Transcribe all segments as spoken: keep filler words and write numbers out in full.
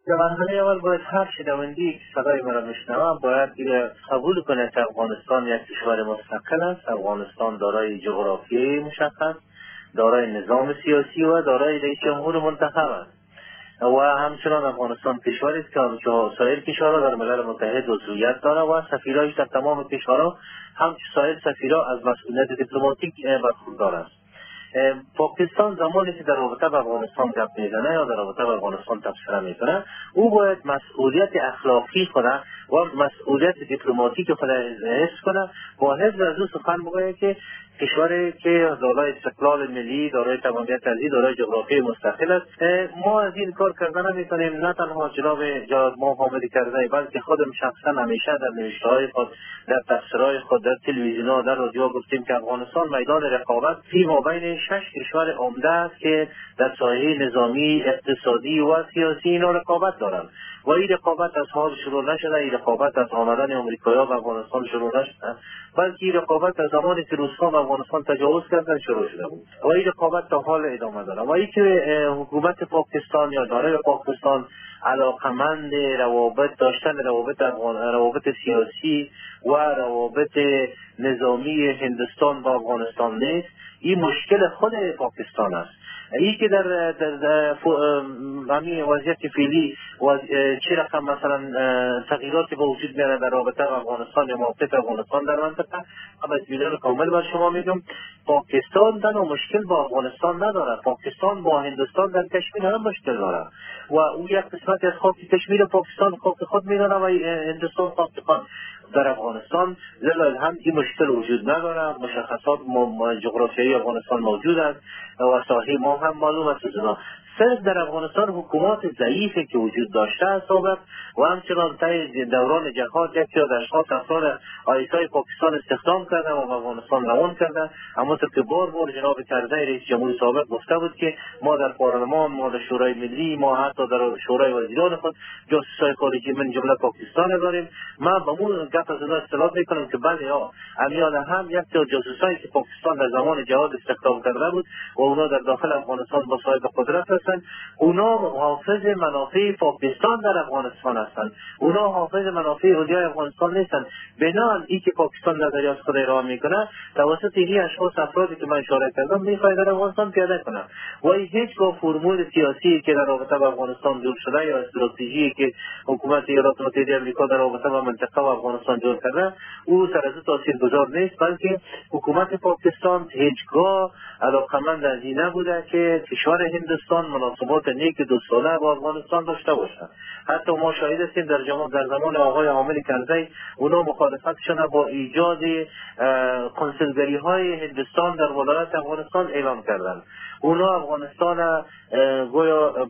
در مرحله اول باید هر شنونده‌ای که صدای مرا میشنوه باید قبول کنه که افغانستان یک کشور مستقل است. افغانستان دارای جغرافیای مشخص، دارای نظام سیاسی و دارای رئیس جمهور منتخب است و همچنان افغانستان کشوری است که سایر کشورها در ملل متحد عضویت داره و سفیرایش در تمام کشورها همچون سایر سفیرها از مسئولیت دیپلماتیک برخوردار است. پاکستان زمانی که در رابطه با افغانستان گپ میزنه یا در رابطه با افغانستان تبصره میکنه، او باید مسئولیت اخلاقی خود و مسئولیت دیپلماتیک خود حفظ کنه، با حفظ از او سخن بگوید که کشوری که دارای استقلال ملی، دارای تمامیت ارضی، دارای جغرافی مستقل است. ما از این کار کردن نمی‌کنیم، نه تنها جناب جناب ما حامد کرزی، بلکه خودم شخصا همیشه در نوشته‌های خود، در تفسیرهای خود، در تلویزیون‌ها، در رادیو گفتیم که افغانستان میدان رقابت فی ما بین شش کشور عمده است که در ساحه نظامی، اقتصادی و سیاسی اینا رقابت دارند و این رقابت از حال شروع نشده. این رقابت از آمدن آمریکایی‌ها به افغانستان شروع نشده، بلکه این رقابت از زمانی که روس‌ها به افغانستان تجاوز کردن شروع شده بود و این رقابت تا حال ادامه داره. و این که حکومت پاکستان یا داره پاکستان علاقمند روابط داشتن روابط روابط سیاسی و روابط نظامی هندوستان با افغانستان نیست، این مشکل خود پاکستان است. این که در در همین وضعیت فعلی و چه رقم مثلا تغییراتی به وجود میاد در رابطه با افغانستان یا موقعیت افغانستان در منطقه، اما اطمینان کامل بر شما میگم پاکستان تنها مشکل با افغانستان نداره، پاکستان با هندوستان در کشمیر هم مشکل داره و او یک قسمتی از خاک کشمیر پاکستان خاک خود میدونه و هندوستان خاک خود در افغانستان. لذا هم این مشکل وجود نداره، مشخصات جغرافیایی افغانستان موجود است و ساحه ما هم معلوم است. صرف در افغانستان حکومات ضعیفی که وجود داشته است و همچنان طی دوران جهاد یکی از اشخاص افراد آیسای پاکستان استخدام کرده و به افغانستان روان کرده. اما که بار بار جناب کرزی رئیس جمهور سابق گفته بود که ما در پارلمان، ما در شورای ملی، ما حتی در شورای وزیران خود جاسوسای خارجی من جمله پاکستان داریم. من به اون گپ از اینا اصطلاح میکنم که بله ها امیال هم یک تا جاسوسایی که پاکستان در زمان جهاد استخدام کرده بود و اونا در داخل افغانستان با صاحب قدرت هستند، اونا حافظ منافع پاکستان در افغانستان هستند، اونا حافظ منافع اولیای افغانستان نیستند. بنابراین این که پاکستان نظریات خود ارائه میکنه توسط این اشخاص افرادی که من اشاره کردم میخواد در افغانستان پیاده کنه و این هیچگاه فرمول سیاسی که در رابطه با افغانستان جور شده یا استراتژی که حکومت ایالات متحده آمریکا در رابطه با منطقه و افغانستان جور کرده او سر از تاثیرگذار نیست، بلکه حکومت پاکستان هیچگاه علاقمند از این نبوده که کشور هندوستان مناسبات نیک دوستانه با افغانستان داشته باشد. حتی ما شاهد هستیم در زمان در زمان آقای حامد کرزی اونا مخالفتشان با ایجاد کنسولگری های هندوستان در ولایت افغانستان اعلام کردند. اونا افغانستان گویا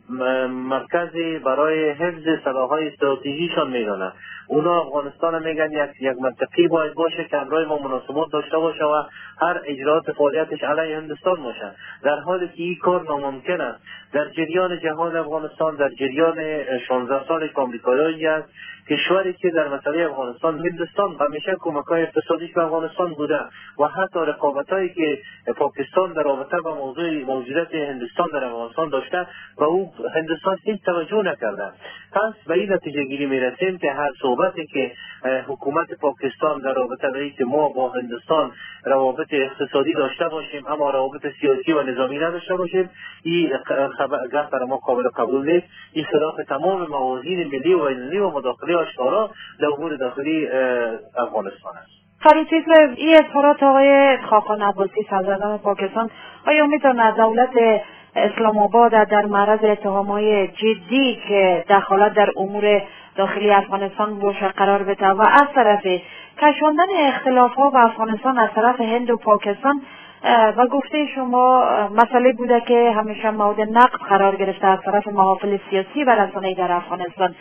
مرکزی برای حفظ سلاح‌های استراتژیشان میدونن. اونا افغانستان میگن یک یک منطقی باید باشه که همراه ما مناسبات داشته باشه و هر اجرات فعالیتش علیه هندوستان باشه، در حالی که این کار ناممکن است. در جریان جهاد افغانستان در جریان شانزده سال آمریکایی است، کشوری که در مسئله افغانستان هندوستان همیشه کمک‌های اقتصادیش به افغانستان بوده و حتی رقابتایی که پاکستان در رابطه با موضوع موجودیت هندوستان در افغانستان داشته و او هندوستان هیچ توجه نکرده. پس به این نتیجه گیری میرسیم که هر صحبتی که حکومت پاکستان در رابطه با اینکه ما با هندوستان روابط اقتصادی داشته باشیم اما روابط سیاسی و نظامی نداشته باشیم، این گفت برای ما قابل قبول نیست. این خلاف تمام موازین ملی و بین‌المللی و مداخله آشکارا در امور داخلی افغانستان است. فراتیز این اظهارات آقای خاقان عباسی سرزدان پاکستان آیا میتونه دولت اسلام آباد در معرض اتهام‌های جدی که دخالت در امور داخلی افغانستان باشه قرار بده و از طرف کشاندن اختلاف‌ها و افغانستان از طرف هند و پاکستان و گفته شما مسئله بوده که همیشه مورد نقد قرار گرفته از طرف محافل سیاسی و رسانه‌ای در افغانستان.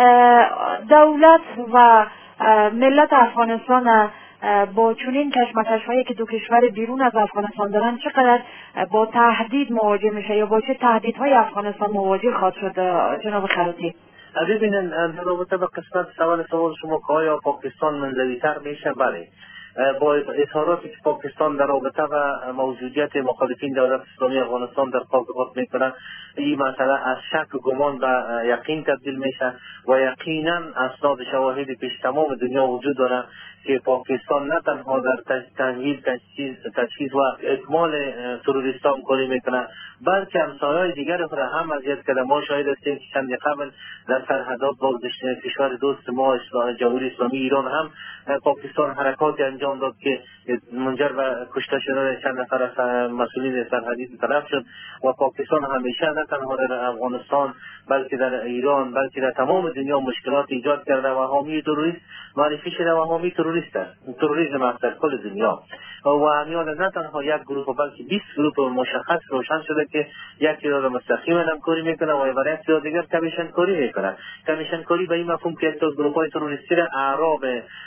دولت و ملت افغانستان با چنین کشمکش‌هایی که دو کشور بیرون از افغانستان دارن چقدر با تهدید مواجه میشه یا با چه تهدیدهای افغانستان مواجه خواهد شد جناب خراتی؟ ببینن در رابطه با قسمت سوال سوال شما که آیا پاکستان منزوی‌تر میشه، بله با اظهاراتی که پاکستان در رابطه و موجودیت مخالفین دولت اسلامی افغانستان در خاک خود میکنه، این مسئله از شک و گمان به یقین تبدیل میشه و یقینا اسناد شواهدی پیش تمام دنیا وجود داره که پاکستان نه تنها در تحویل تجهیز تجهیز و اکمال تروریستان کاری میکنه، بلکه همسایه‌های دیگر خود هم اذیت کرده. ما شاهد هستیم که چند قبل در سرحدات با کشور دوست ما جمهوری اسلامی ایران هم پاکستان حرکاتی انجام داد که منجر به کشته شدن چند نفر از مسئولین سرحدی طرف شد و پاکستان همیشه نه تنها در افغانستان بلکه در ایران بلکه در تمام دنیا مشکلات ایجاد کرده و حامی تروریست معرفی شده و حامی تروریست است. تروریسم است در کل دنیا و همیان نه تنها یک گروه بلکه بیست گروه مشخص روشن شده که یکی را مستقیما همکاری میکنه و برای یکی دیگر کمیشن کاری میکنه. کمیشن کاری به این مفهوم که یک تا گروه های تروریستی را اعراب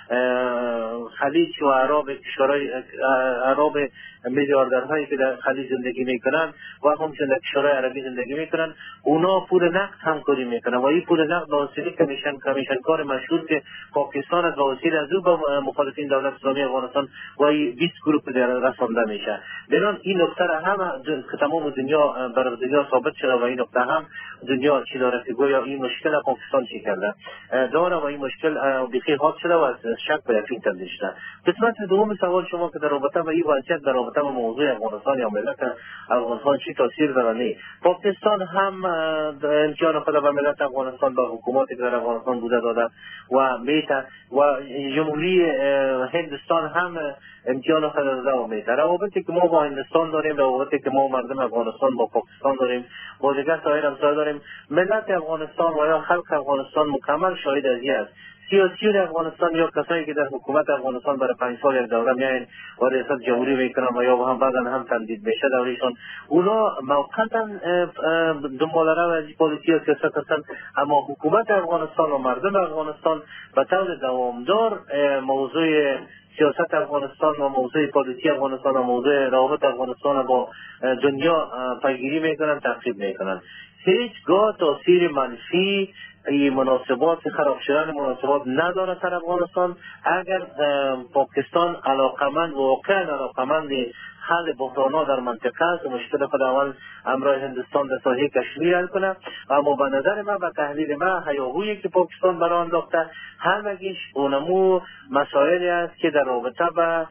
خلیج و اعراب کشورهای اعراب میلیاردرهایی که در خلیج زندگی میکنن و همچنین در کشورهای عربی زندگی میکنن، اونا پول نقد همکاری میکنن و این پول نقد واسطه کمیشن کمیشن کار مشهور که پاکستان از واسطه از او به مخالفین دولت اسلامی افغانستان و بیست گروه در رسانده میشه. بنان این نکته را هم که تمام دنیا بر دنیا ثابت شده و این نکته هم دنیا چی داره که گویا این مشکل پاکستان چی کرده داره و این مشکل بخیر حاد شده و از شک به یقین تبدیل شده. قسمت دوم سوال شما که در رابطه با این وضعیت در رابطه با موضوع افغانستان یا ملت افغانستان چی تاثیر داره، نه پاکستان هم امتحان خود به ملت افغانستان با حکومتی که در افغانستان بوده داده و میته و جمهوری هندوستان هم امتحان خود داده و میته. روابطی که ما با هندوستان داریم، روابطی که ما مردم افغانستان با پاکستان داریم، با دیگر سایر همسایه داریم، ملت افغانستان و یا خلق افغانستان مکمل شاهد از این است. سیاسیون افغانستان یا کسایی که در حکومت افغانستان برای پنج سال یک دوره میاین و ریاست جمهوری میکنن و یا هم بعدا هم تمدید میشه دورشون، اونا موقتا دنبال رو از پالیسی و سیاست هستند، اما حکومت افغانستان و مردم افغانستان به طور دوامدار موضوع سیاست افغانستان و موضوع پالیسی افغانستان و موضوع روابط افغانستان با دنیا پیگیری میکنن، تعقیب میکنن. هیچگاه تاثیر منفی این مناسبات خراب شدن مناسبات نداره در افغانستان اگر پاکستان علاقمند واقعا علاقمند حل بحرانات در منطقه است و مشکل خود اول امرای هندوستان در ساحل کشمیر حل کنه. اما به نظر من و تحلیل من هیاهویی که پاکستان برای انداخته همگیش اونمو مسائلی است که در رابطه با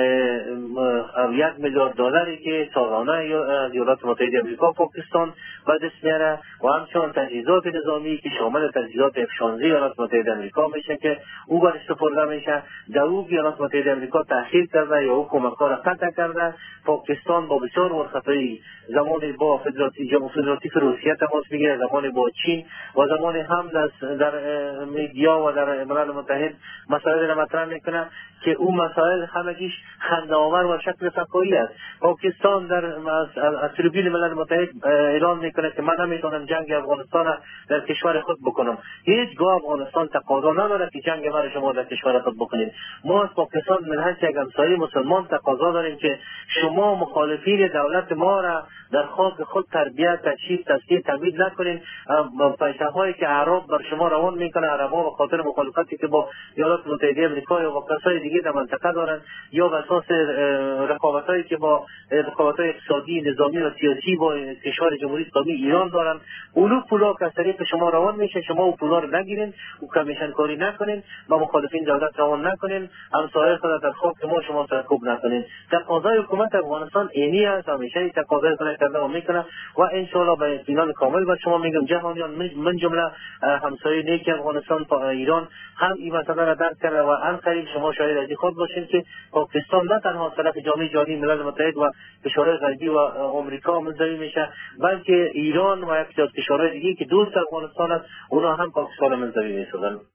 یک میلیارد دلاری که سالانه ایالات متحده آمریکا پاکستان به دست میاره و همچنان تجهیزات نظامی که شامل تجهیزات اف شانزده ایالات متحده آمریکا میشه که او بر استفاده میشه. در او ایالات متحده آمریکا تأخیر کرده یا او کمک‌ها را قطع کرده. پاکستان با بسیار مرخصی زمانی با فدراتی جمهوری فدراتیو روسیه تماس میگیره، زمانی با چین و زمانی هم در میدیا و در ملل متحد مسائل را مطرح میکنه که اون مسائل همگیش خنده‌آور و شکل فکاهی است. پاکستان در از تریبون ملل متحد اعلان میکنه که من نمیتونم جنگ افغانستان را در کشور خود بکنم. هیچگاه افغانستان تقاضا نداره که جنگ ما شما در کشور خود بکنید. ما از پاکستان من یک همسایه مسلمان تقاضا داریم که شما مخالفین دولت ما را در خاک خود تربیت، تشییع، تصفیه، تبعید نکنین. پیسه هایی که اعراب بر شما روان میکنه، عربا به خاطر مخالفتی که با ایالات متحده آمریکا یا با کسای دیگه در منطقه دارن یا به اساس رقابت هایی که با رقابت های اقتصادی، نظامی و سیاسی با کشور جمهوری اسلامی ایران دارن، اولو پولا که از طریق شما روان میشه، شما او پولا رو نگیرین، او کمیشن کاری نکنین، با مخالفین دولت روان نکنین، همسایه خود در خاک ما شما سرکوب نکنین. تقاضای حکومت افغانستان اینی است، همیشه تقاضای خود کرده و میکنه و ان شاء الله به اطمینان کامل با شما میگم جهانیان من جمله همسایه نیک افغانستان ایران هم این مسئله را درک کرده و ان قریب شما شاهد از خود باشین که پاکستان نه تنها طرف جامعه جهانی ملل متحد و کشورهای غربی و آمریکا منزوی میشه، بلکه ایران و یک کشورهای دیگه که دوست افغانستان است اونا هم پاکستان منزوی میشدن.